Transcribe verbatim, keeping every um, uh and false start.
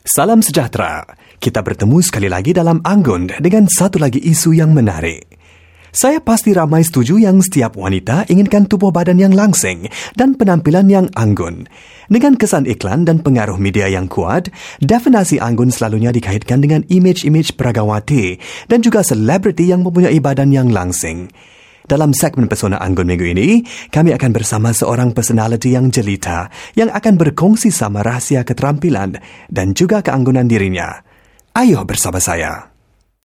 Salam sejahtera. Kita bertemu sekali lagi dalam Anggun dengan satu lagi isu yang menarik. Saya pasti ramai setuju yang setiap wanita inginkan tubuh badan yang langsing dan penampilan yang anggun. Dengan kesan iklan dan pengaruh media yang kuat, definasi anggun selalunya dikaitkan dengan imej-imej peragawati dan juga selebriti yang mempunyai badan yang langsing. Dalam segmen Pesona Anggun minggu ini, kami akan bersama seorang personality yang jelita yang akan berkongsi sama rahsia keterampilan dan juga keanggunan dirinya. Ayo bersama saya.